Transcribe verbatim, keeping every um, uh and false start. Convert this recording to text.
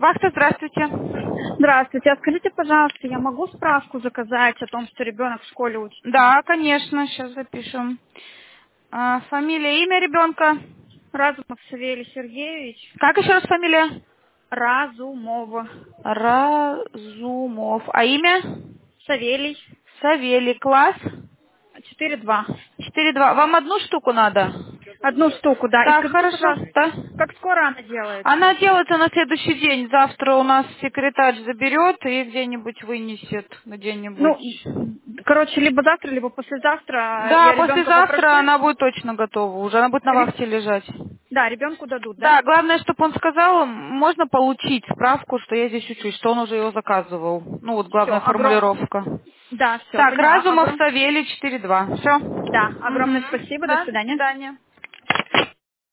Вахта, здравствуйте. Здравствуйте. А скажите, пожалуйста, я могу справку заказать о том, что ребенок в школе учится? Да, конечно, сейчас запишем. А, фамилия, имя ребенка. Разумов Савелий Сергеевич. Как еще раз фамилия? Разумов. Разумов. А имя? Савелий. Савелий. Класс? четыре два. четыре два. Вам одну штуку надо? Одну штуку, да. И Так, скажите, хорошо. пожалуйста, Да. как скоро она делается? Она делается на следующий день. Завтра у нас секретарь заберет и где-нибудь вынесет. Ну, Где-нибудь. м, короче, либо завтра, либо послезавтра Да, я ребенка послезавтра попрошу. она будет точно готова. Уже она будет на Ре- вахте лежать. Да, ребенку дадут, да? Да, главное, чтобы он сказал, можно получить справку, что я здесь учусь, что он уже его заказывал. Ну вот Все, главная огром... формулировка. Да, все, Так, поняла. Разумов Огром... Савелий четыре два. Все. Да, огромное Угу. спасибо, до Да, до свидания. свидания.